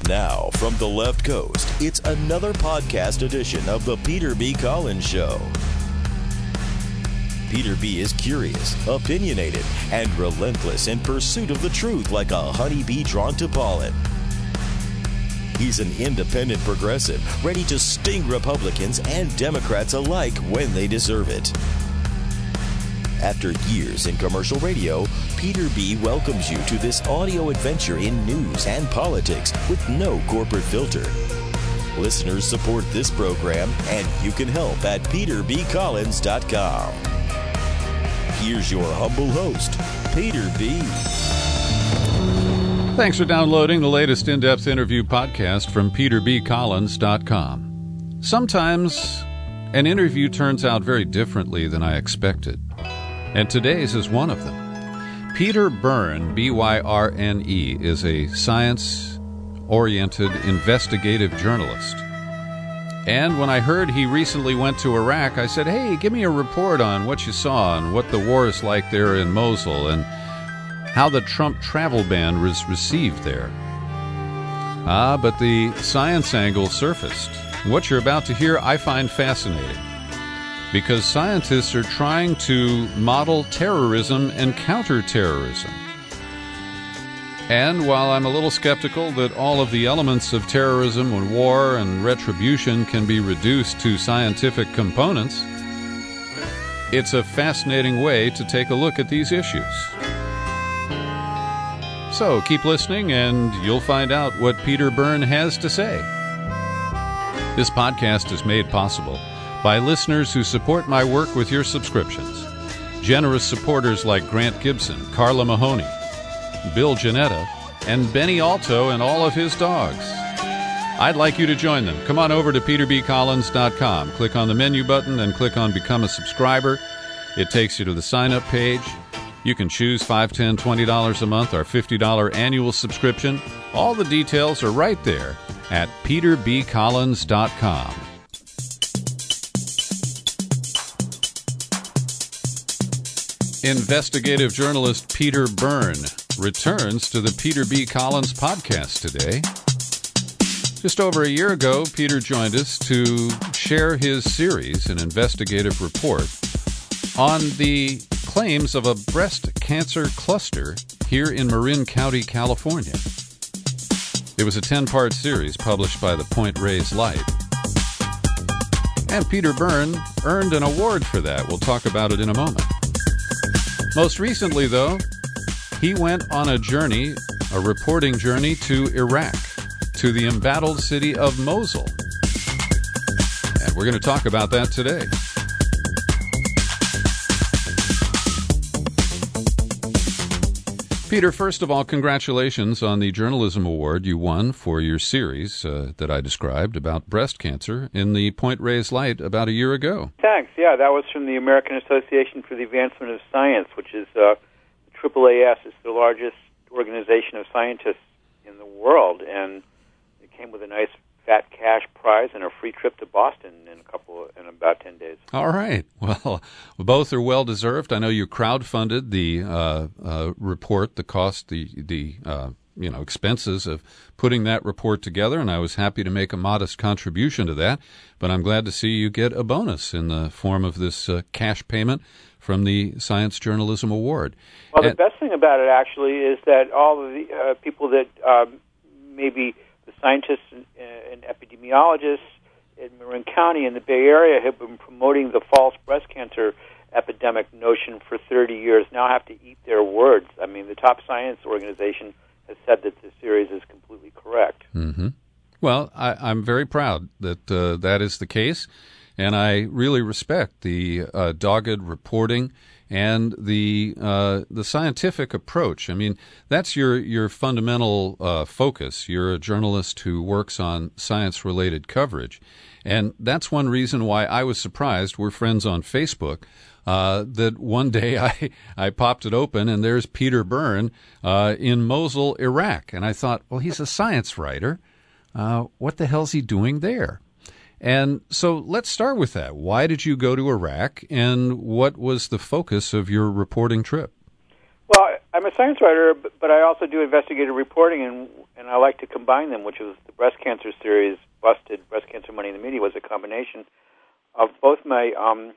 Now, from the left coast, it's another podcast edition of the Peter B. Collins Show. Peter B. is curious, opinionated, and relentless in pursuit of the truth like a honeybee drawn to pollen. He's an independent progressive, ready to sting Republicans and Democrats alike when they deserve it. After years in commercial radio, Peter B. welcomes you to this audio adventure in news and politics with no corporate filter. Listeners support this program, and you can help at peterbcollins.com. Here's your humble host, Peter B. Thanks for downloading the latest in-depth interview podcast from peterbcollins.com. Sometimes an interview turns out very differently than I expected, and today's is one of them. Peter Byrne, B-Y-R-N-E, is a science-oriented investigative journalist. And when I heard he recently went to Iraq, I said, hey, give me a report on what you saw and what the war is like there in Mosul and how the Trump travel ban was received there. But the science angle surfaced. What you're about to hear I find fascinating, because scientists are trying to model terrorism and counter-terrorism. And while I'm a little skeptical that all of the elements of terrorism and war and retribution can be reduced to scientific components, it's a fascinating way to take a look at these issues. So keep listening and you'll find out what Peter Byrne has to say. This podcast is made possible by listeners who support my work with your subscriptions. Generous supporters like Grant Gibson, Carla Mahoney, Bill Janetta, and Benny Alto and all of his dogs. I'd like you to join them. Come on over to peterbcollins.com. Click on the menu button and click on Become a Subscriber. It takes you to the sign-up page. You can choose $5, $10, $20 a month or $50 annual subscription. All the details are right there at peterbcollins.com. Investigative journalist Peter Byrne returns to the Peter B. Collins podcast today. Just over a year ago, Peter joined us to share his series, an investigative report, on the claims of a breast cancer cluster here in Marin County, California. It was a 10-part series published by the Point Reyes Light. And Peter Byrne earned an award for that. We'll talk about it in a moment. Most recently, though, he went on a journey, a reporting journey to Iraq, to the embattled city of Mosul. And we're going to talk about that today. Peter, first of all, congratulations on the Journalism Award you won for your series that I described about breast cancer in the Point Reyes Light about a year ago. Thanks. Yeah, that was from the American Association for the Advancement of Science, which is AAAS. It's the largest organization of scientists in the world, and it came with a nice fat cash prize and a free trip to Boston in about 10 days. All right. Well, both are well deserved. I know you crowdfunded the report, the cost, the expenses of putting that report together, and I was happy to make a modest contribution to that. But I'm glad to see you get a bonus in the form of this cash payment from the Science Journalism Award. Well, the best thing about it, actually, is that all of the people that maybe the scientists and epidemiologists in Marin County in the Bay Area have been promoting the false breast cancer epidemic notion for 30 years now have to eat their words. I mean, the top science organization has said that the series is completely correct. Mm-hmm. Well, I'm very proud that that is the case, and I really respect the dogged reporting and the scientific approach. I mean, that's your fundamental focus. You're a journalist who works on science-related coverage, and that's one reason why I was surprised. We're friends on Facebook. That one day I popped it open, and there's Peter Byrne in Mosul, Iraq. And I thought, well, he's a science writer. What the hell's he doing there? And so let's start with that. Why did you go to Iraq, and what was the focus of your reporting trip? Well, I'm a science writer, but I also do investigative reporting, and I like to combine them, which was the breast cancer series, Busted, Breast Cancer Money in the Media, was a combination of both my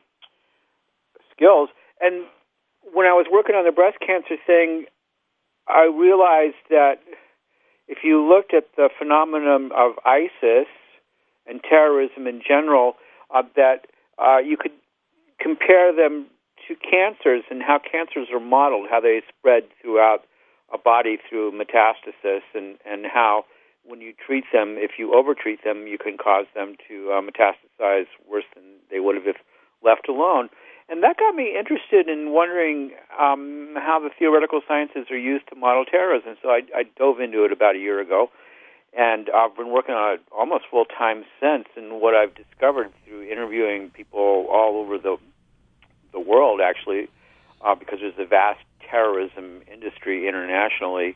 skills. And when I was working on the breast cancer thing, I realized that if you looked at the phenomenon of ISIS and terrorism in general, that you could compare them to cancers and how cancers are modeled, how they spread throughout a body through metastasis, and how when you treat them, if you overtreat them, you can cause them to metastasize worse than they would have if left alone. And that got me interested in wondering how the theoretical sciences are used to model terrorism. So I dove into it about a year ago, and I've been working on it almost full-time since. And what I've discovered through interviewing people all over the world, actually, because there's a vast terrorism industry internationally,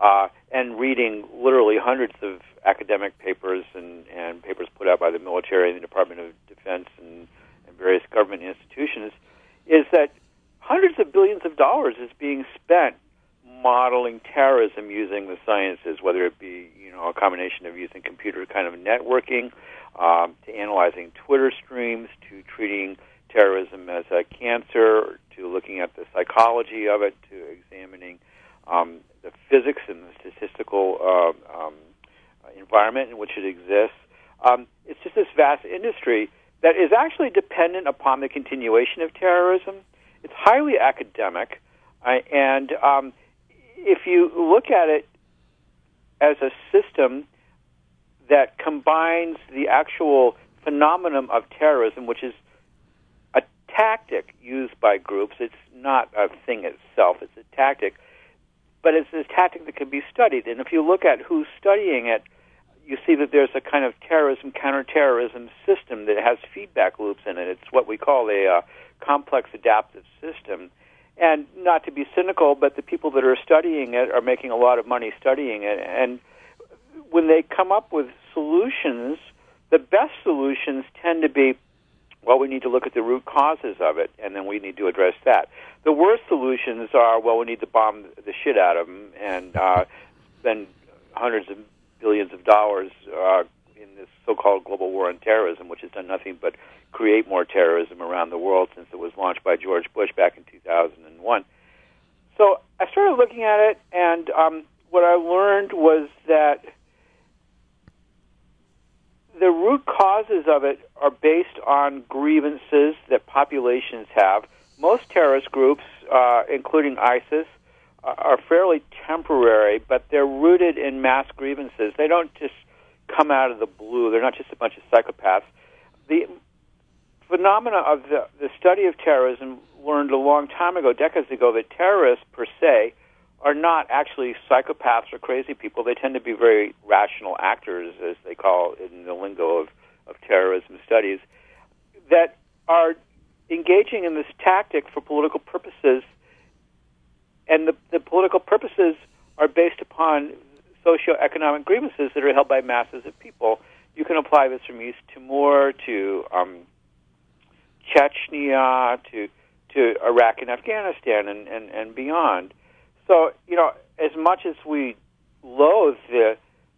and reading literally hundreds of academic papers and papers put out by the military and the Department of Defense and various government institutions, is that hundreds of billions of dollars is being spent modeling terrorism using the sciences, whether it be a combination of using computer kind of networking, to analyzing Twitter streams, to treating terrorism as a cancer, to looking at the psychology of it, to examining the physics and the statistical environment in which it exists. It's just this vast industry that is actually dependent upon the continuation of terrorism. It's highly academic, and if you look at it as a system that combines the actual phenomenon of terrorism, which is a tactic used by groups, it's not a thing itself, it's a tactic, but it's a tactic that can be studied. And if you look at who's studying it, you see that there's a kind of terrorism, counterterrorism system that has feedback loops in it. It's what we call a complex adaptive system. And not to be cynical, but the people that are studying it are making a lot of money studying it. And when they come up with solutions, the best solutions tend to be, well, we need to look at the root causes of it, and then we need to address that. The worst solutions are, well, we need to bomb the shit out of them and spend hundreds of billions of dollars in this so-called global war on terrorism, which has done nothing but create more terrorism around the world since it was launched by George Bush back in 2001. So I started looking at it, and what I learned was that the root causes of it are based on grievances that populations have. Most terrorist groups, including ISIS, are fairly temporary, but they're rooted in mass grievances. They don't just come out of the blue. They're not just a bunch of psychopaths. The phenomena of the study of terrorism learned a long time ago, decades ago, that terrorists per se are not actually psychopaths or crazy people. They tend to be very rational actors, as they call it in the lingo of terrorism studies, that are engaging in this tactic for political purposes. And the political purposes are based upon socioeconomic grievances that are held by masses of people. You can apply this from East Timor to Chechnya to Iraq and Afghanistan and beyond. So, as much as we loathe the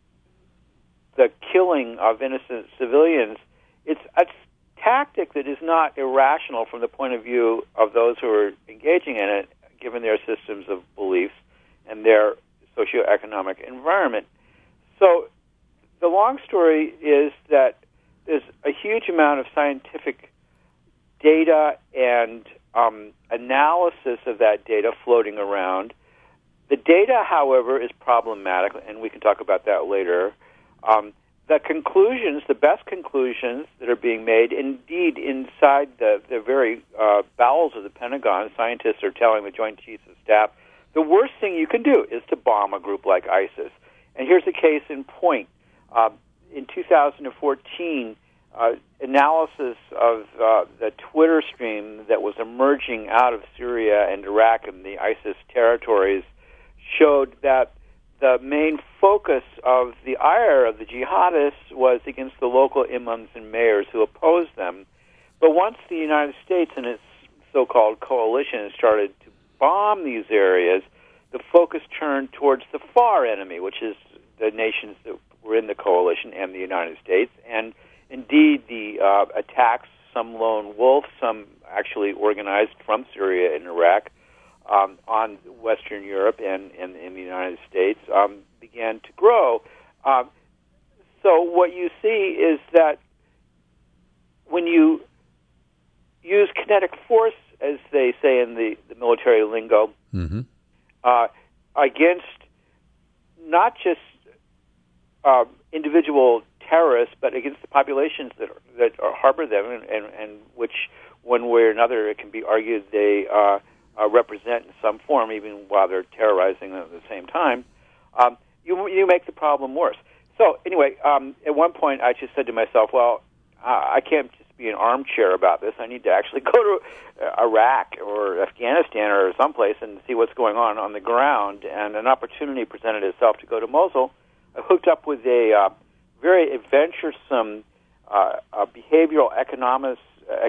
killing of innocent civilians, it's a tactic that is not irrational from the point of view of those who are engaging in it, given their systems of beliefs and their socioeconomic environment. So the long story is that there's a huge amount of scientific data and analysis of that data floating around. The data, however, is problematic, and we can talk about that later. The conclusions, the best conclusions that are being made, indeed, inside the very bowels of the Pentagon, scientists are telling the Joint Chiefs of Staff, the worst thing you can do is to bomb a group like ISIS. And here's a case in point. In 2014, analysis of the Twitter stream that was emerging out of Syria and Iraq and the ISIS territories showed that the main focus of the ire of the jihadists was against the local imams and mayors who opposed them. But once the United States and its so-called coalition started to bomb these areas, the focus turned towards the far enemy, which is the nations that were in the coalition and the United States. And indeed, the attacks, some lone wolf, some actually organized from Syria and Iraq, on Western Europe and in the United States, began to grow. So what you see is that when you use kinetic force, as they say in the military lingo, against not just individual terrorists, but against the populations that harbor them, and which, one way or another, it can be argued they represent in some form, even while they're terrorizing them at the same time, you make the problem worse. So anyway, at one point I just said to myself, well, I can't just be an armchair about this. I need to actually go to Iraq or Afghanistan or someplace and see what's going on the ground. And an opportunity presented itself to go to Mosul. I hooked up with a very adventuresome behavioral economist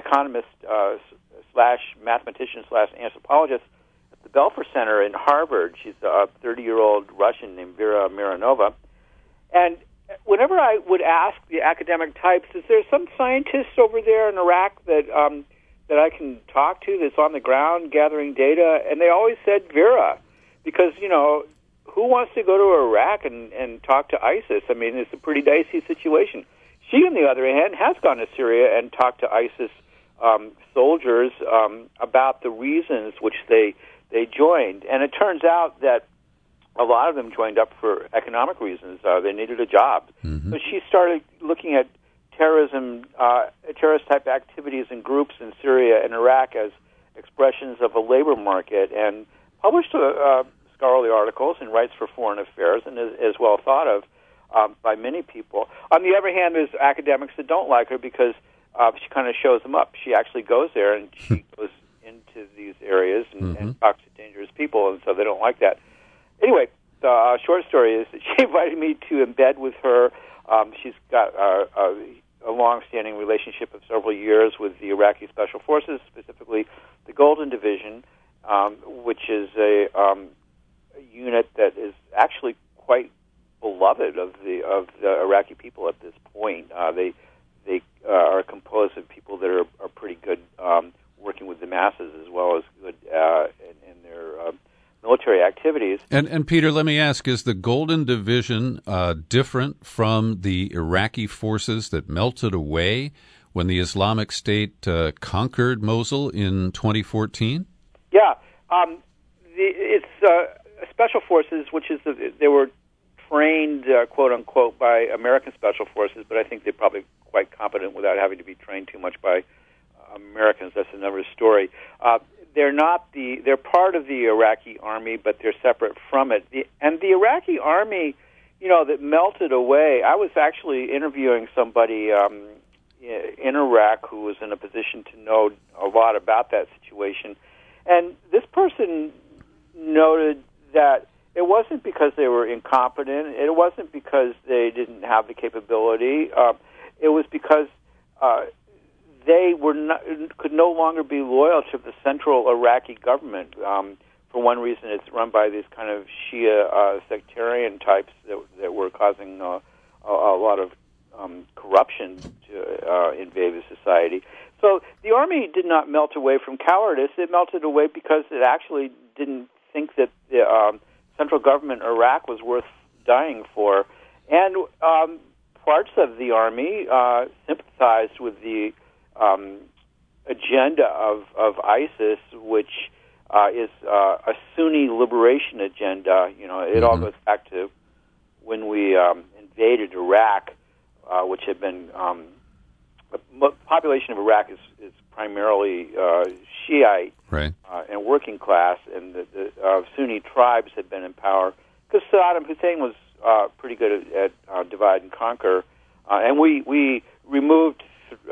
slash mathematician slash anthropologist at the Belfer Center in Harvard. She's a 30-year-old Russian named Vera Mironova. And whenever I would ask the academic types, is there some scientist over there in Iraq that I can talk to that's on the ground gathering data? And they always said Vera, because, who wants to go to Iraq and talk to ISIS? I mean, it's a pretty dicey situation. She, on the other hand, has gone to Syria and talked to ISIS soldiers about the reasons which they joined. And it turns out that a lot of them joined up for economic reasons. They needed a job. So she started looking at terrorist-type activities and groups in Syria and Iraq as expressions of a labor market, and published scholarly articles and writes for Foreign Affairs, and is well thought of by many people. On the other hand, there's academics that don't like her because she kind of shows them up. She actually goes there, and she goes into these areas and talks to dangerous people, and so they don't like that. Anyway, the short story is that she invited me to embed with her. She's got a long-standing relationship of several years with the Iraqi Special Forces, specifically the Golden Division, which is a unit that is actually quite beloved of the Iraqi people at this point. They are composed of people that are pretty good working with the masses as well as good in their military activities. And Peter, let me ask, is the Golden Division different from the Iraqi forces that melted away when the Islamic State conquered Mosul in 2014? Yeah. It's Special Forces, which is they were trained, quote-unquote, by American Special Forces, but I think they're probably quite competent without having to be trained too much by Americans. That's another story. They're part of the Iraqi army, but they're separate from it. And the Iraqi army, that melted away, I was actually interviewing somebody in Iraq who was in a position to know a lot about that situation. And this person noted that it wasn't because they were incompetent. It wasn't because they didn't have the capability. It was because they could no longer be loyal to the central Iraqi government. For one reason, it's run by these kind of Shia sectarian types that were causing a lot of corruption to invade the society. So the army did not melt away from cowardice. It melted away because it actually didn't think that the central government in Iraq was worth dying for. And parts of the army sympathized with the agenda of ISIS, which is a Sunni liberation agenda. It all goes back to when we invaded Iraq, which had been the population of Iraq is primarily Shiite, right, and working class, and the Sunni tribes had been in power because Saddam Hussein was pretty good at divide and conquer, and we removed.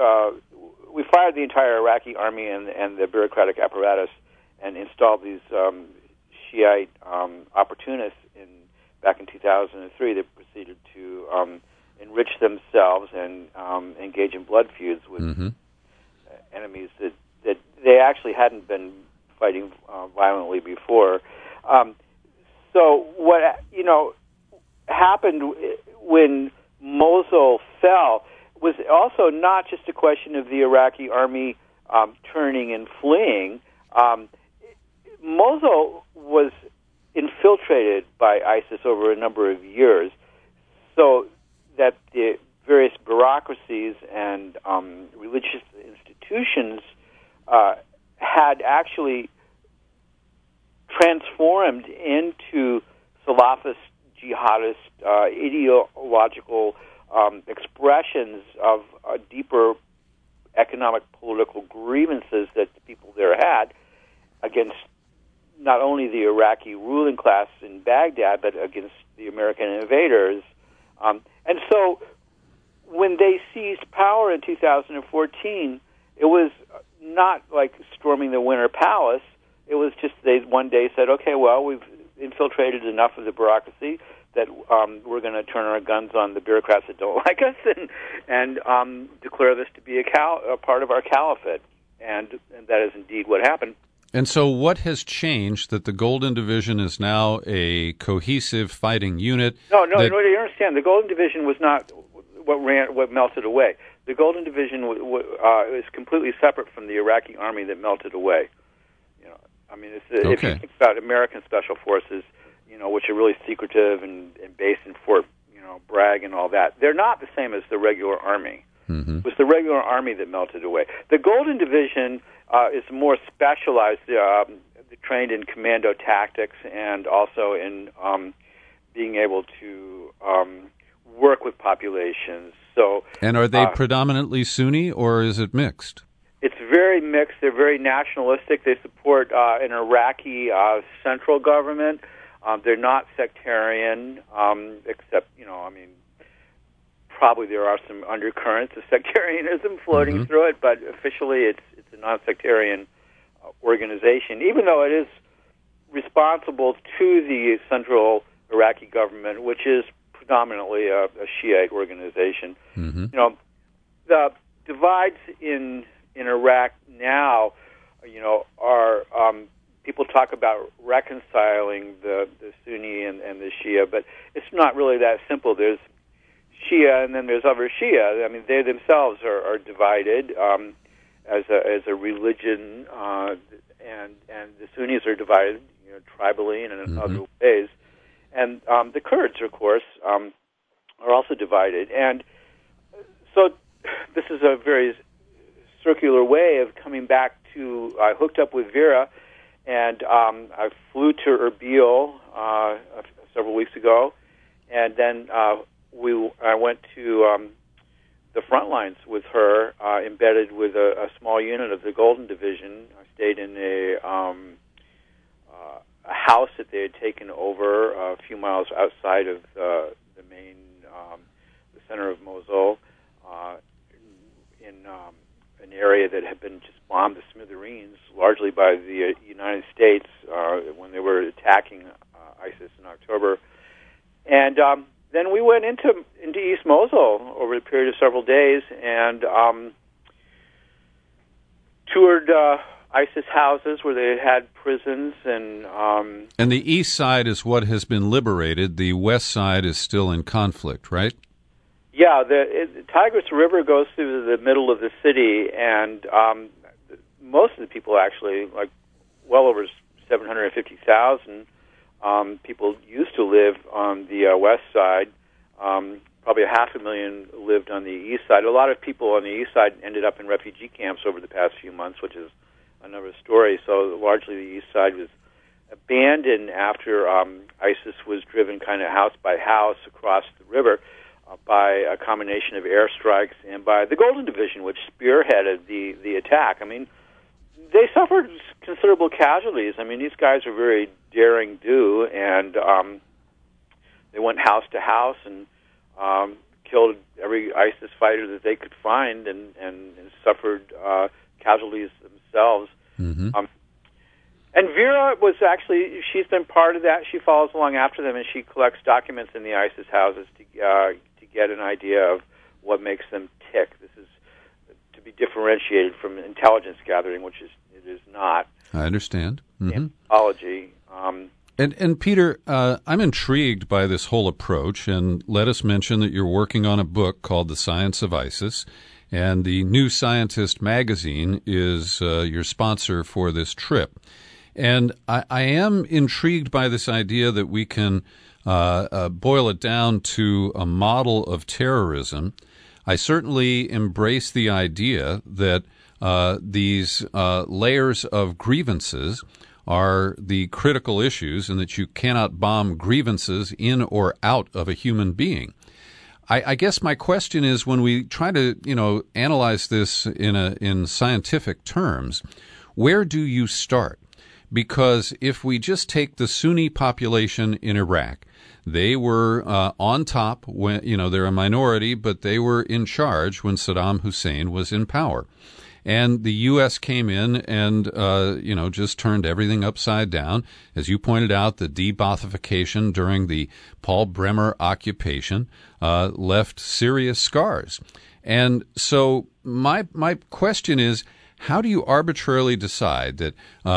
We fired the entire Iraqi army and the bureaucratic apparatus and installed these Shiite opportunists back in 2003 that proceeded to enrich themselves and engage in blood feuds with enemies that they actually hadn't been fighting violently before. So what happened when Mosul fell was also not just a question of the Iraqi army turning and fleeing. Mosul was infiltrated by ISIS over a number of years, so that the various bureaucracies and religious institutions had actually transformed into Salafist, jihadist, ideological expressions of deeper economic, political grievances that the people there had against not only the Iraqi ruling class in Baghdad, but against the American invaders. And so when they seized power in 2014, it was not like storming the Winter Palace. It was just they one day said, okay, well, we've infiltrated enough of the bureaucracy that we're going to turn our guns on the bureaucrats that don't like us and declare this to be a part of our caliphate. And that is indeed what happened. And so what has changed that the Golden Division is now a cohesive fighting unit? No, you understand. The Golden Division was not what melted away. The Golden Division is completely separate from the Iraqi army that melted away. If you think about American Special Forces, which are really secretive and based in Fort Bragg and all that, they're not the same as the regular army. Mm-hmm. It was the regular army that melted away. The Golden Division is more specialized, trained in commando tactics and also in being able to work with populations. And are they predominantly Sunni, or is it mixed? It's very mixed. They're very nationalistic. They support an Iraqi central government. They're not sectarian, except, probably there are some undercurrents of sectarianism floating through it, but officially it's a non-sectarian organization, even though it is responsible to the central Iraqi government, which is predominantly a Shiite organization. Mm-hmm. The divides in Iraq now, are people talk about reconciling the Sunni and the Shia, but it's not really that simple. There's Shia and then there's other Shia. They themselves are divided as a religion, and the Sunnis are divided, tribally and in other ways. And the Kurds, of course, are also divided. And so this is a very circular way of coming back to, I hooked up with Vera, and I flew to Erbil several weeks ago, and then I went to the front lines with her, embedded with a small unit of the Golden Division. I stayed in a house that they had taken over a few miles outside of the main, the center of Mosul, in an area that had been just bombed to smithereens, largely by the United States when they were attacking ISIS in October. And then we went into East Mosul over a period of several days and toured ISIS houses where they had prisons. And the east side is what has been liberated. The west side is still in conflict, right? Yeah, the Tigris River goes through the middle of the city, and most of the people actually, like well over 750,000 people used to live on the west side. Probably 500,000 lived on the east side. A lot of people on the east side ended up in refugee camps over the past few months, which is another story. So largely the east side was abandoned after ISIS was driven kind of house by house across the river by a combination of airstrikes and by the Golden Division, which spearheaded the attack. They suffered considerable casualties. These guys are very daring do, and they went house to house and killed every ISIS fighter that they could find and suffered casualties themselves. Mm-hmm. And Vera was actually, she's been part of that. She follows along after them, and she collects documents in the ISIS houses to get an idea of what makes them tick. This is to be differentiated from intelligence gathering, which it is not. I understand. Mm-hmm. Anthropology. And Peter, I'm intrigued by this whole approach, and let us mention that you're working on a book called The Science of ISIS, and the New Scientist magazine is your sponsor for this trip. And I am intrigued by this idea that we can boil it down to a model of terrorism. I certainly embrace the idea that these layers of grievances are the critical issues and that you cannot bomb grievances in or out of a human being. I guess my question is, when we try to, analyze this in scientific terms, where do you start? Because if we just take the Sunni population in Iraq, they were on top when, they're a minority, but they were in charge when Saddam Hussein was in power. And the U.S. came in and, just turned everything upside down. As you pointed out, the de-Baathification during the Paul Bremer occupation left serious scars. And so my question is, how do you arbitrarily decide that,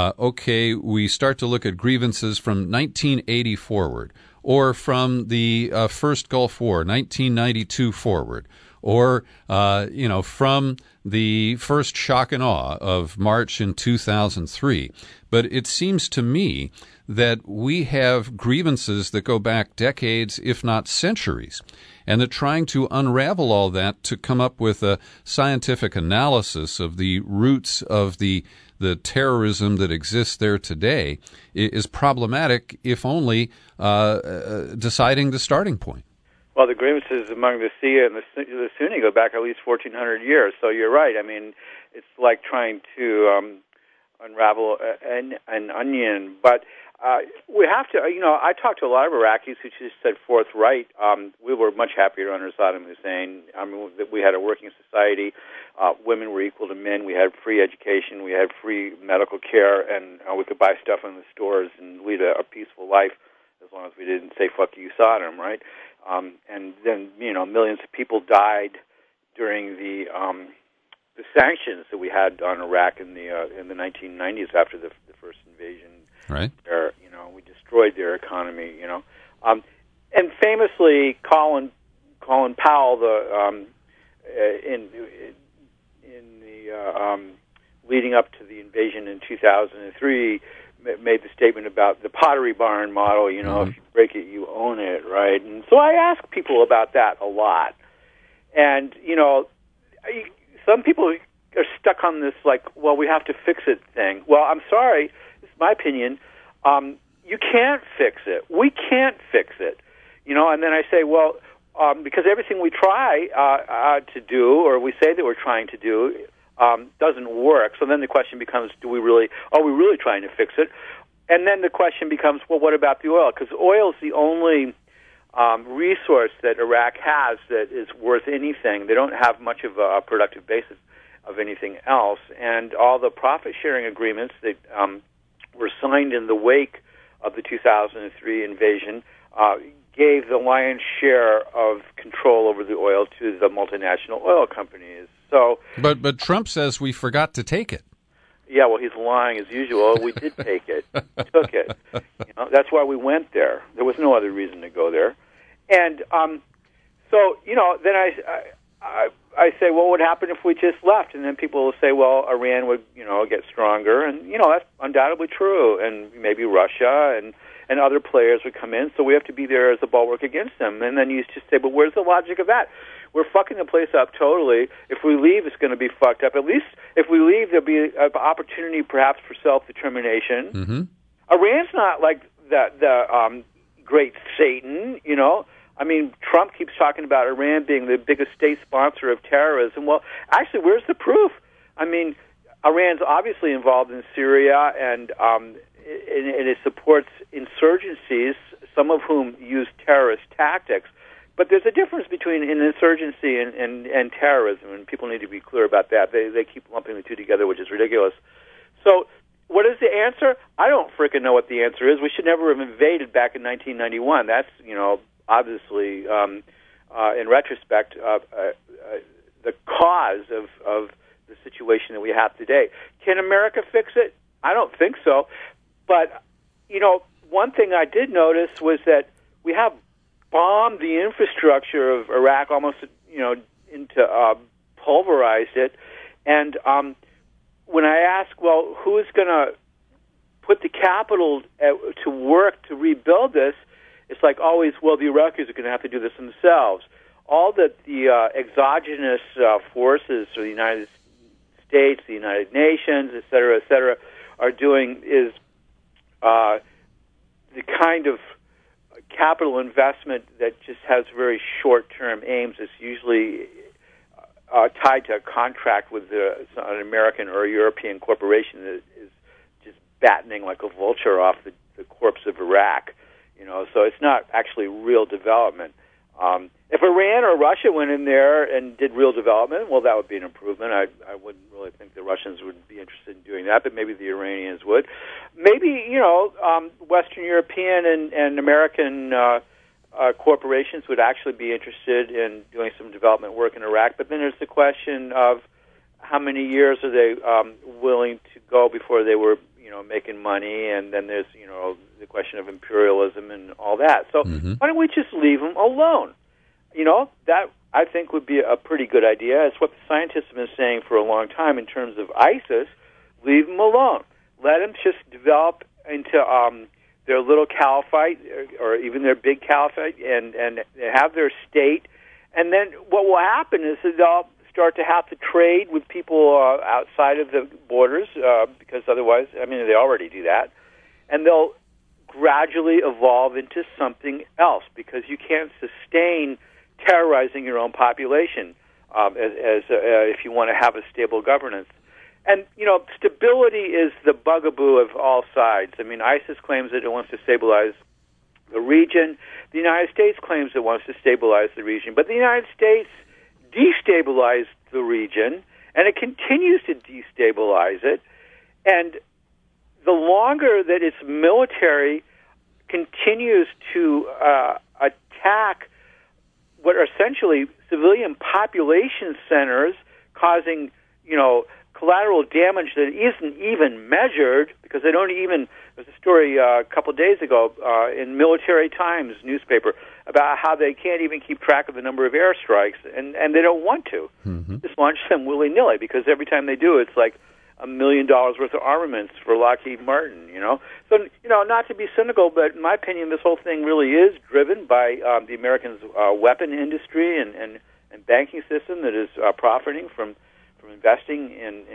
we start to look at grievances from 1980 forward, or from the first Gulf War, 1992 forward, or, from the first shock and awe of March in 2003. But it seems to me that we have grievances that go back decades, if not centuries, and that trying to unravel all that to come up with a scientific analysis of the roots of the terrorism that exists there today is problematic, if only deciding the starting point. Well, the grievances among the Shia and the Sunni go back at least 1,400 years. So you're right. I mean, it's like trying to unravel an onion. But we have to, I talked to a lot of Iraqis who just said forthright, we were much happier under Saddam Hussein. I mean, we had a working society. Women were equal to men. We had free education. We had free medical care. And we could buy stuff in the stores and lead a peaceful life as long as we didn't say, fuck you, Saddam, right? And then, millions of people died during the sanctions that we had on Iraq in the 1990s after the first invasion. Right. Where, we destroyed their economy. And famously, Colin Powell, in the leading up to the invasion in 2003. Made the statement about the Pottery Barn model, Mm-hmm. If you break it, you own it, right? And so I ask people about that a lot. And, some people are stuck on this, we have to fix it thing. Well, I'm sorry, this is my opinion. You can't fix it. We can't fix it. And then I say, well, because everything we try to do, or we say that we're trying to do, doesn't work. So then the question becomes, are we really trying to fix it? And then the question becomes, well, what about the oil? Because oil is the only resource that Iraq has that is worth anything. They don't have much of a productive basis of anything else. And all the profit-sharing agreements that were signed in the wake of the 2003 invasion gave the lion's share of control over the oil to the multinational oil companies. So, But Trump says we forgot to take it. Yeah, well, he's lying as usual. We did take it. We took it. That's why we went there. There was no other reason to go there. And so, then I say, well, what would happen if we just left? And then people will say, well, Iran would, get stronger. And, that's undoubtedly true. And maybe Russia and other players would come in. So we have to be there as a bulwark against them. And then you just say, but where's the logic of that? We're fucking the place up totally. If we leave, it's going to be fucked up. At least if we leave, there'll be an opportunity perhaps for self-determination. Mm-hmm. Iran's not like the great Satan, I mean, Trump keeps talking about Iran being the biggest state sponsor of terrorism. Well, actually, where's the proof? I mean, Iran's obviously involved in Syria, and it supports insurgencies, some of whom use terrorist tactics. But there's a difference between an insurgency and terrorism, and people need to be clear about that. They keep lumping the two together, which is ridiculous. So what is the answer? I don't frickin' know what the answer is. We should never have invaded back in 1991. That's, obviously, in retrospect, the cause of the situation that we have today. Can America fix it? I don't think so. But, one thing I did notice was that we have bombed the infrastructure of Iraq almost, into pulverized it. And when I ask, well, who's going to put the capital to work to rebuild this, it's like always, well, the Iraqis are going to have to do this themselves. All that the exogenous forces, or the United States, the United Nations, et cetera, are doing is the kind of capital investment that just has very short-term aims. It's usually tied to a contract with an American or a European corporation that is just battening like a vulture off the corpse of Iraq. So it's not actually real development. If Iran or Russia went in there and did real development, well, that would be an improvement. I wouldn't really think the Russians would be interested in doing that, but maybe the Iranians would. Maybe, Western European and American corporations would actually be interested in doing some development work in Iraq. But then there's the question of how many years are they willing to go before they were, making money, and then there's, the question of imperialism and all that. So why don't we just leave them alone? That I think would be a pretty good idea. It's what the scientists have been saying for a long time in terms of ISIS. Leave them alone. Let them just develop into their little caliphate or even their big caliphate and have their state. And then what will happen is that they'll start to have to trade with people outside of the borders because otherwise, they already do that. And they'll gradually evolve into something else because you can't sustain terrorizing your own population if you want to have a stable governance. And, stability is the bugaboo of all sides. ISIS claims that it wants to stabilize the region. The United States claims it wants to stabilize the region. But the United States destabilized the region, and it continues to destabilize it. And the longer that its military continues to attack what are essentially civilian population centers, causing, collateral damage that isn't even measured, because they don't even, there's a story a couple of days ago in Military Times newspaper about how they can't even keep track of the number of airstrikes, and they don't want to. Just launch them willy-nilly, because every time they do, it's like $1 million worth of armaments for Lockheed Martin, So, not to be cynical, but in my opinion, this whole thing really is driven by the Americans' weapon industry and banking system that is profiting from investing in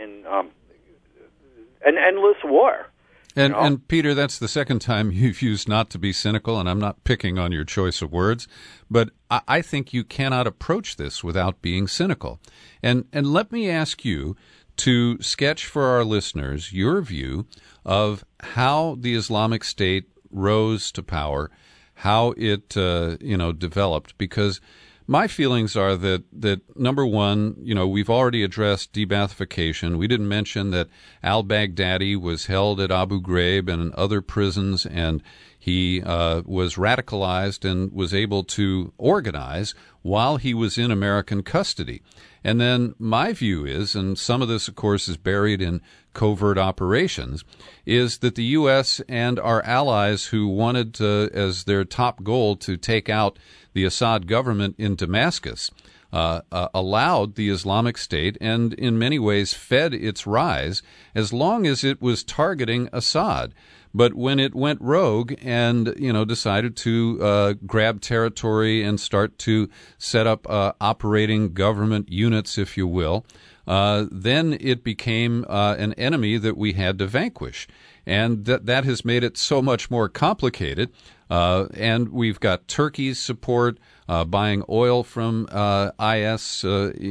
an endless war. And Peter, that's the second time you've used not to be cynical, and I'm not picking on your choice of words, but I think you cannot approach this without being cynical. And let me ask you to sketch for our listeners your view of how the Islamic State rose to power, how it developed, because my feelings are that number one, we've already addressed de-Baathification. We didn't mention that al-Baghdadi was held at Abu Ghraib and other prisons, and he was radicalized and was able to organize while he was in American custody. And then my view is, and some of this, of course, is buried in covert operations, is that the U.S. and our allies who wanted as their top goal to take out the Assad government in Damascus allowed the Islamic State and in many ways fed its rise as long as it was targeting Assad. But when it went rogue and, decided to grab territory and start to set up operating government units, if you will, then it became an enemy that we had to vanquish. And that has made it so much more complicated. And we've got Turkey's support, buying oil from IS,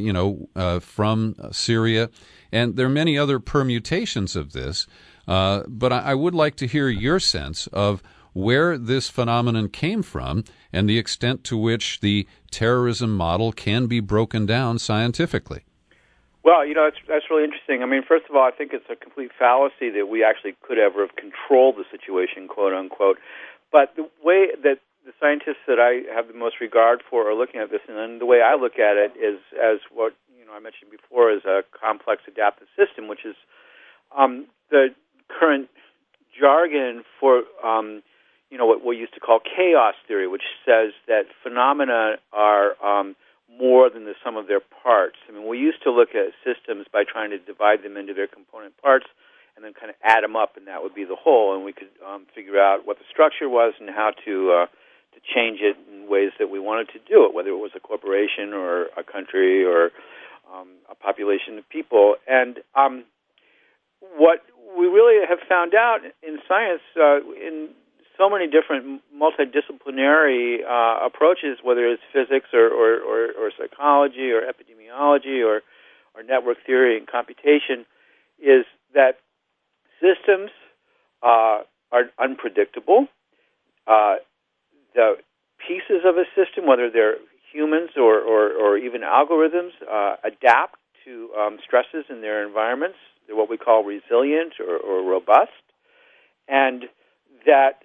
from Syria. And there are many other permutations of this. But I would like to hear your sense of where this phenomenon came from and the extent to which the terrorism model can be broken down scientifically. Well, that's really interesting. First of all, I think it's a complete fallacy that we actually could ever have controlled the situation, quote unquote. But the way that the scientists that I have the most regard for are looking at this, and then the way I look at it is as what I mentioned before, is a complex adaptive system, which is the current jargon for what we used to call chaos theory, which says that phenomena are more than the sum of their parts. I mean, we used to look at systems by trying to divide them into their component parts and then kind of add them up, and that would be the whole, and we could figure out what the structure was and how to change it in ways that we wanted to do it, whether it was a corporation or a country or a population of people. And what we really have found out in science, in so many different multidisciplinary approaches, whether it's physics or psychology or epidemiology or network theory and computation, is that systems are unpredictable. The pieces of a system, whether they're humans or even algorithms, adapt to stresses in their environments. They're what we call resilient or robust. And that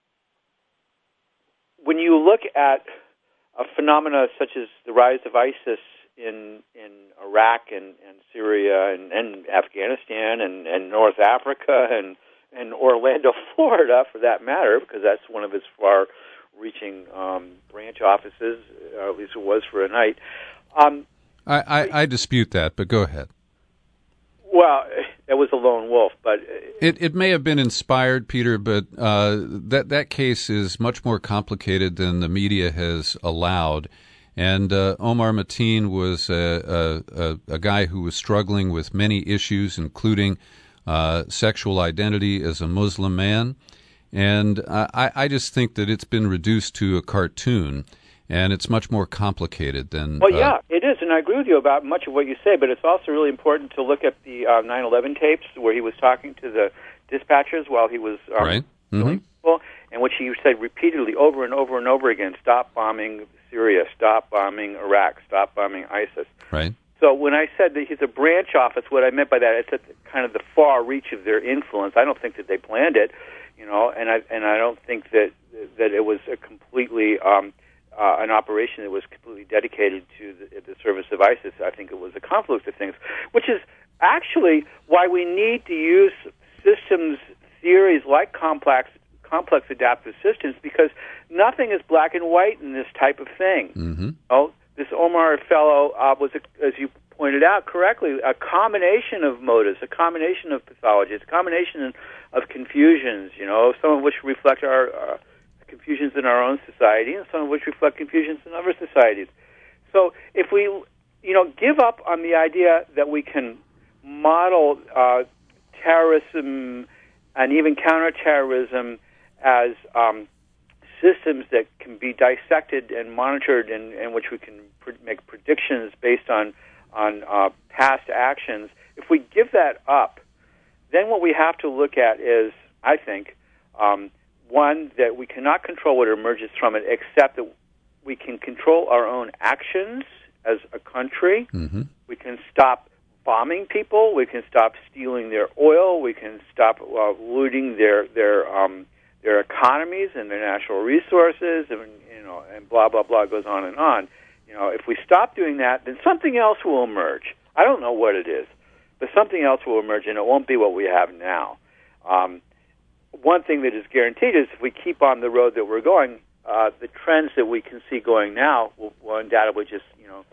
when you look at a phenomena such as the rise of ISIS in Iraq and Syria and Afghanistan and North Africa and Orlando, Florida, for that matter, because that's one of its far-reaching branch offices, at least it was for a night. I dispute that, but go ahead. Well, it was a lone wolf, but it may have been inspired, Peter, but that case is much more complicated than the media has allowed. And Omar Mateen was a guy who was struggling with many issues, including sexual identity as a Muslim man. And I just think that it's been reduced to a cartoon, and it's much more complicated than... Well, yeah, it is, and I agree with you about much of what you say, but it's also really important to look at the 9/11 tapes where he was talking to the dispatchers while he was right. Mm-hmm. people, in which he said repeatedly over and over and over again, stop bombing Syria, stop bombing Iraq, stop bombing ISIS. Right. So when I said that he's a branch office, what I meant by that, it's at kind of the far reach of their influence. I don't think that they planned it, and I don't think that it was a completely an operation that was completely dedicated to the service of ISIS. I think it was a confluence of things, which is actually why we need to use systems theories like complex adaptive systems, because nothing is black and white in this type of thing. Mm-hmm. This Omar fellow was, as you pointed out correctly, a combination of motives, a combination of pathologies, a combination of confusions, some of which reflect our confusions in our own society and some of which reflect confusions in other societies. So if we, give up on the idea that we can model terrorism and even counterterrorism as systems that can be dissected and monitored and which we can make predictions based on past actions, if we give that up, then what we have to look at is, I think, one, that we cannot control what emerges from it, except that we can control our own actions as a country. Mm-hmm. We can stop bombing people. We can stop stealing their oil. We can stop looting their economies and their natural resources, and blah blah blah goes on and on. If we stop doing that, then something else will emerge. I don't know what it is, but something else will emerge, and it won't be what we have now. One thing that is guaranteed is if we keep on the road that we're going, the trends that we can see going now will undoubtedly just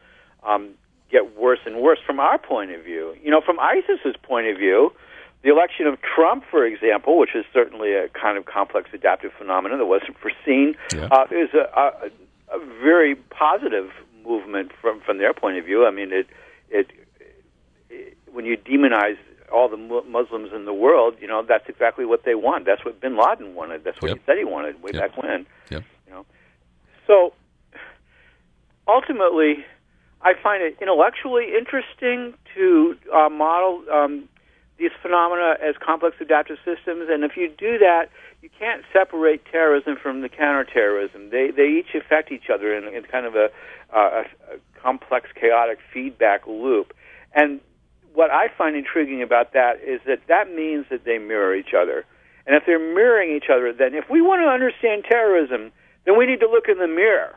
get worse and worse from our point of view. From ISIS's point of view, the election of Trump, for example, which is certainly a kind of complex adaptive phenomenon that wasn't foreseen, is a very positive movement from their point of view. I mean, it when you demonize all the Muslims in the world, that's exactly what they want. That's what bin Laden wanted. That's what he said he wanted way back when. Yep. So ultimately, I find it intellectually interesting to model these phenomena as complex adaptive systems, and if you do that, you can't separate terrorism from the counterterrorism. They each affect each other in kind of a complex, chaotic feedback loop. And what I find intriguing about that is that means that they mirror each other. And if they're mirroring each other, then if we want to understand terrorism, then we need to look in the mirror.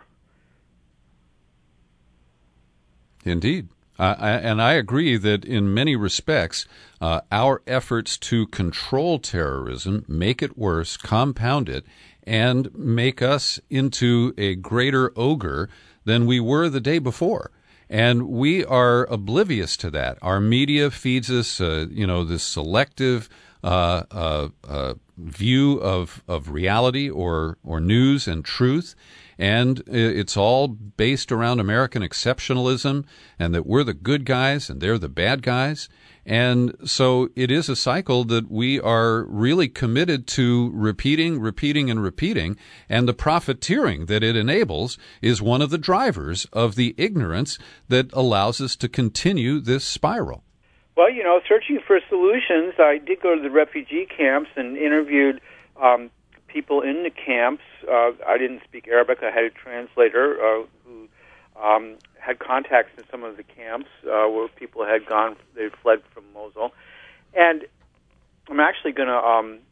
Indeed. And I agree that in many respects, our efforts to control terrorism make it worse, compound it, and make us into a greater ogre than we were the day before. And we are oblivious to that. Our media feeds us, this selective view of reality or news and truth, and it's all based around American exceptionalism and that we're the good guys and they're the bad guys. And so it is a cycle that we are really committed to repeating, and the profiteering that it enables is one of the drivers of the ignorance that allows us to continue this spiral. Well, searching for solutions, I did go to the refugee camps and interviewed people in the camps. I didn't speak Arabic. I had a translator who had contacts in some of the camps where people had gone, they fled from Mosul. And I'm actually going to,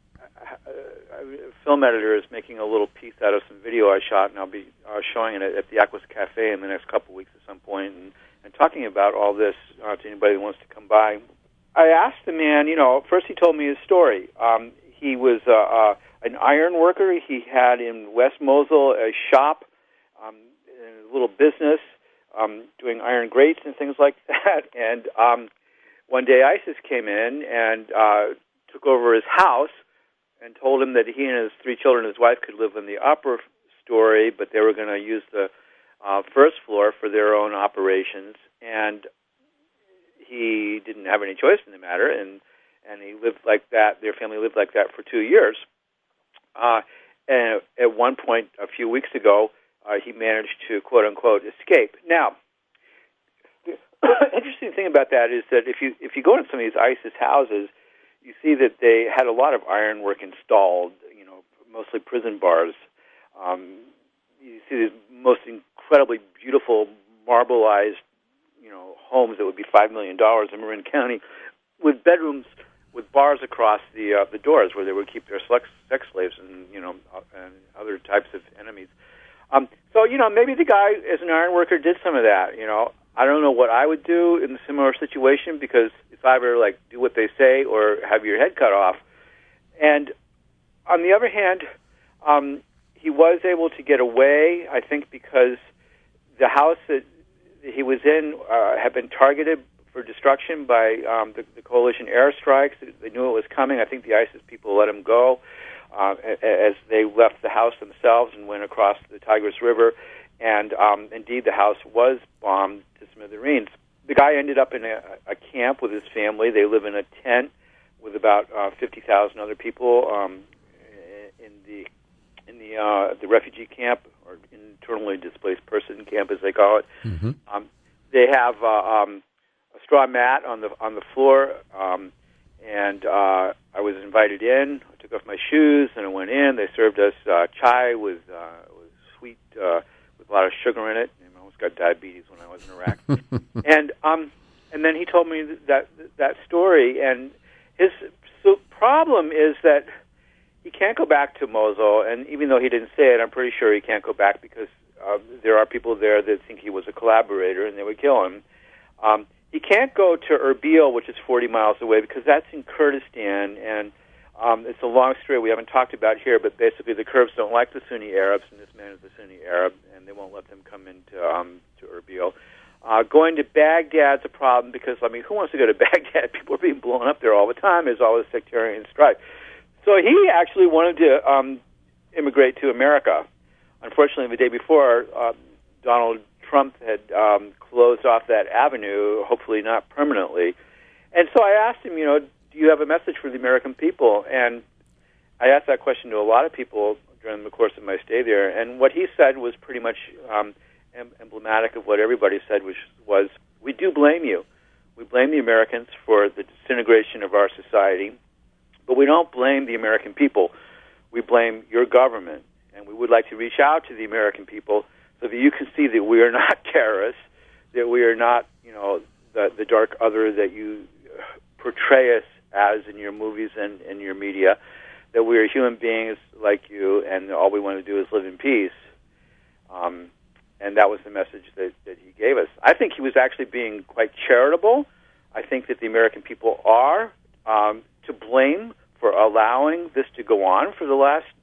a film editor is making a little piece out of some video I shot, and I'll be showing it at the Aquas Cafe in the next couple of weeks at some point, and talking about all this to anybody who wants to come by. I asked the man, first he told me his story. He was an iron worker. He had in West Mosul a shop, a little business, doing iron grates and things like that. And one day ISIS came in and took over his house and told him that he and his 3 children and his wife could live in the upper story, but they were going to use the first floor for their own operations. And he didn't have any choice in the matter, and he lived like that. Their family lived like that for 2 years. And at one point, a few weeks ago, he managed to, quote-unquote, escape. Now, the interesting thing about that is that if you go into some of these ISIS houses, you see that they had a lot of ironwork installed, mostly prison bars. You see these most incredibly beautiful marbleized, homes that would be $5 million in Marin County, with bedrooms with bars across the doors where they would keep their sex slaves and and other types of enemies. So maybe the guy as an iron worker did some of that. I don't know what I would do in a similar situation, because it's either like do what they say or have your head cut off. And on the other hand, he was able to get away, I think, because the house that he was in had been targeted for destruction by the coalition airstrikes. They knew it was coming. I think the ISIS people let him go as they left the house themselves and went across the Tigris River. And indeed, the house was bombed to smithereens. The guy ended up in a camp with his family. They live in a tent with about 50,000 other people in the refugee camp, or internally displaced person camp, as they call it. Mm-hmm. They have a straw mat on the floor, and I was invited in. I took off my shoes and I went in. They served us chai with sweet, with a lot of sugar in it. I almost got diabetes when I was in Iraq. And then he told me that story, and his problem is that he can't go back to Mosul, and even though he didn't say it, I'm pretty sure he can't go back because there are people there that think he was a collaborator and they would kill him. He can't go to Erbil, which is 40 miles away, because that's in Kurdistan, and it's a long story we haven't talked about here, but basically the Kurds don't like the Sunni Arabs, and this man is a Sunni Arab, and they won't let them come into to Erbil. Going to Baghdad's a problem because, who wants to go to Baghdad? People are being blown up there all the time. There's all this sectarian strife. So he actually wanted to immigrate to America. Unfortunately, the day before, Donald Trump had closed off that avenue, hopefully not permanently. And so I asked him, do you have a message for the American people? And I asked that question to a lot of people during the course of my stay there. And what he said was pretty much emblematic of what everybody said, which was, we do blame you. We blame the Americans for the disintegration of our society, but we don't blame the American people. We blame your government. And we would like to reach out to the American people so that you can see that we are not terrorists, that we are not, the dark other that you portray us as in your movies and in your media, that we are human beings like you, and all we want to do is live in peace. And that was the message that he gave us. I think he was actually being quite charitable. I think that the American people are to blame for allowing this to go on for the last,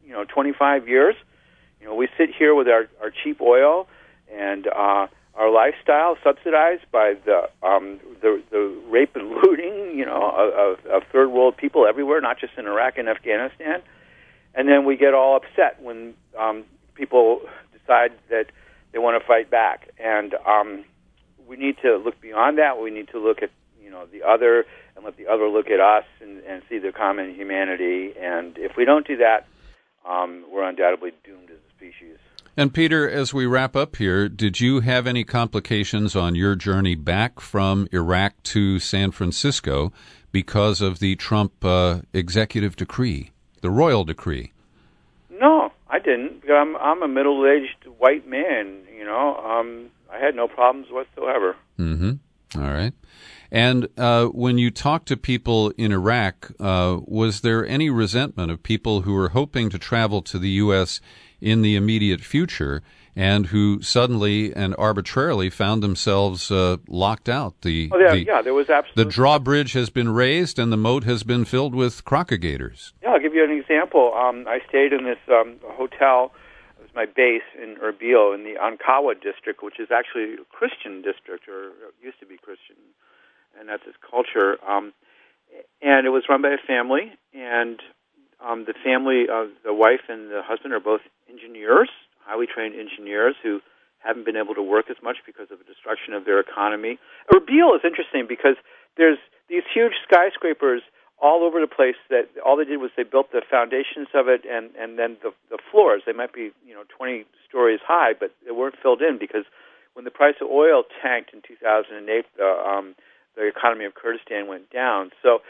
25 years. We sit here with our cheap oil and our lifestyle subsidized by the rape and looting, of third world people everywhere, not just in Iraq and Afghanistan. And then we get all upset when people decide that they want to fight back. And we need to look beyond that. We need to look at the other and let the other look at us and see the common humanity. And if we don't do that, we're undoubtedly doomed as a species. And Peter, as we wrap up here, did you have any complications on your journey back from Iraq to San Francisco because of the Trump executive decree, the royal decree? No, I didn't. I'm a middle-aged white man, I had no problems whatsoever. Mm-hmm. All right. And when you talked to people in Iraq, was there any resentment of people who were hoping to travel to the U.S. in the immediate future and who suddenly and arbitrarily found themselves locked out? There was absolutely. The drawbridge has been raised and the moat has been filled with crocodigators. Yeah, I'll give you an example. I stayed in this hotel. It was my base in Erbil in the Ankawa district, which is actually a Christian district, or used to be Christian, and that's its culture. And it was run by a family, and the family, the wife and the husband are both engineers, highly trained engineers who haven't been able to work as much because of the destruction of their economy. Erbil is interesting because there's these huge skyscrapers all over the place that all they did was they built the foundations of it and then the floors. They might be 20 stories high, but they weren't filled in because when the price of oil tanked in 2008, the economy of Kurdistan went down. So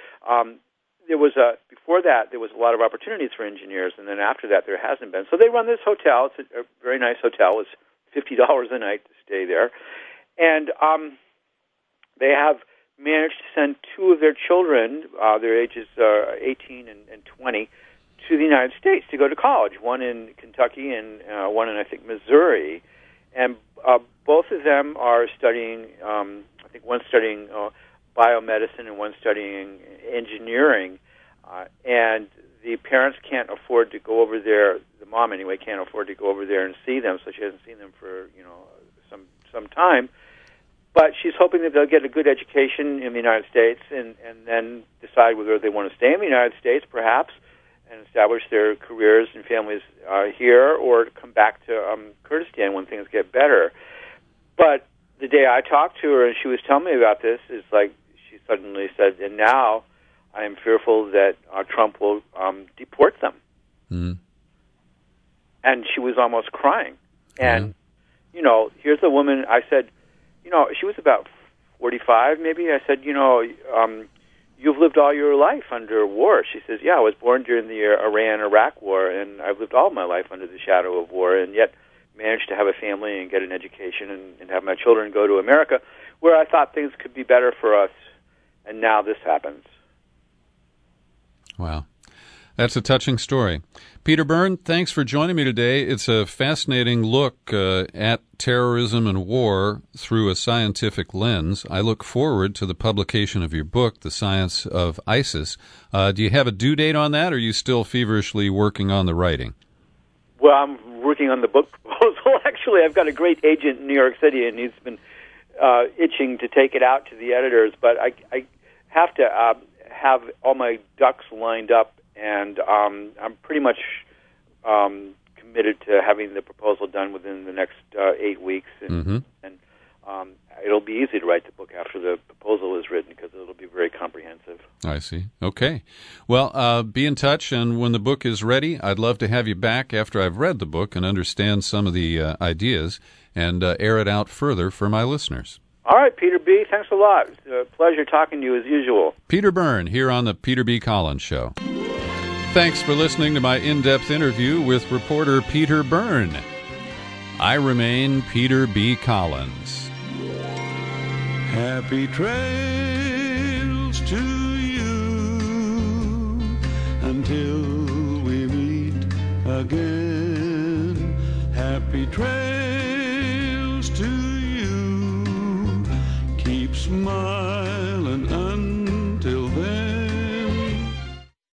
before that, there was a lot of opportunities for engineers, and then after that, there hasn't been. So they run this hotel. It's a very nice hotel. It's $50 a night to stay there. And they have managed to send two of their children, their ages 18 and 20, to the United States to go to college, one in Kentucky and one in, I think, Missouri. And both of them are studying, I think one's studying biomedicine and one's studying engineering. And the parents can't afford to go over there, the mom anyway can't afford to go over there and see them, so she hasn't seen them for, some time. But she's hoping that they'll get a good education in the United States and then decide whether they want to stay in the United States, perhaps, and establish their careers and families here, or come back to Kurdistan when things get better. But the day I talked to her and she was telling me about this, it's like she suddenly said, and now I am fearful that Trump will deport them. Mm. And she was almost crying. And, here's a woman, I said, she was about 45 maybe. I said, you've lived all your life under war. She says, yeah, I was born during the Iran-Iraq war, and I've lived all my life under the shadow of war, and yet managed to have a family and get an education and have my children go to America, where I thought things could be better for us, and now this happens. Wow. That's a touching story. Peter Byrne, thanks for joining me today. It's a fascinating look at terrorism and war through a scientific lens. I look forward to the publication of your book, The Science of ISIS. Do you have a due date on that, or are you still feverishly working on the writing? Well, I'm working on the book proposal. Actually, I've got a great agent in New York City, and he's been itching to take it out to the editors. But I have to have all my ducks lined up, and I'm pretty much committed to having the proposal done within the next 8 weeks. And it'll be easy to write the book after the proposal is written because it'll be very comprehensive. I see. Okay. Well, be in touch, and when the book is ready, I'd love to have you back after I've read the book and understand some of the ideas and air it out further for my listeners. All right, Peter B., thanks a lot. It's a pleasure talking to you as usual. Peter Byrne here on the Peter B. Collins Show. Thanks for listening to my in-depth interview with reporter Peter Byrne. I remain Peter B. Collins. Happy trails to you until we meet again. Happy trails to you. Keep smiling.